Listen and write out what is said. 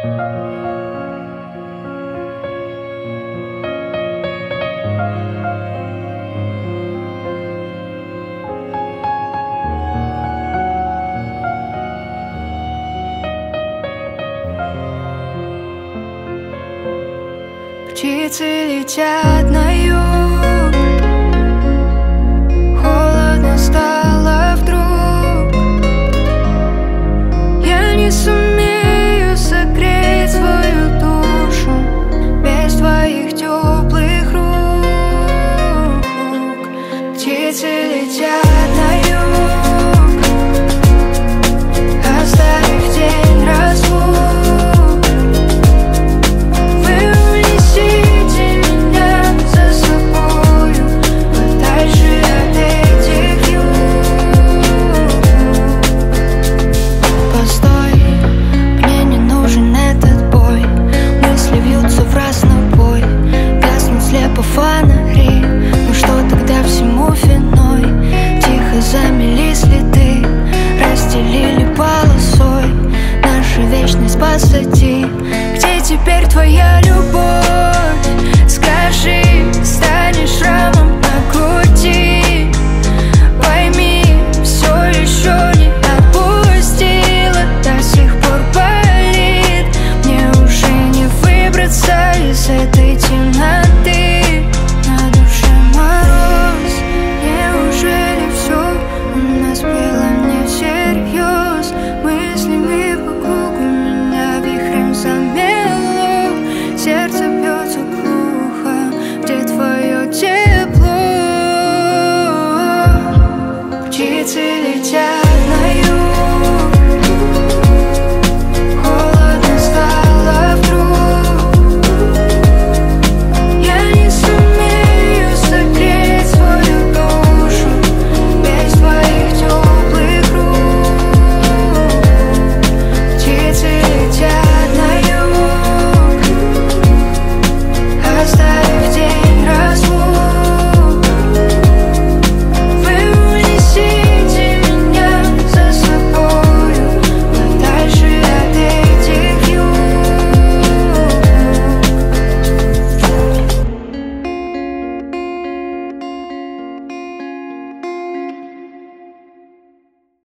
Птицы летят на юг, холодно стало вдруг. Я не сумею согреть свою душу без твоих теплых рук. Птицы летят на юг, оставив тень разлук. Вы унесите меня за собою подальше от этих юг. Постой, мне не нужен этот бой. Мысли вьются в разнобой, гаснут слепо фонари. Ну что тогда всему виной? Тихо замели следы, расстелили полосой наша вечность позади. Где теперь твоя любовь?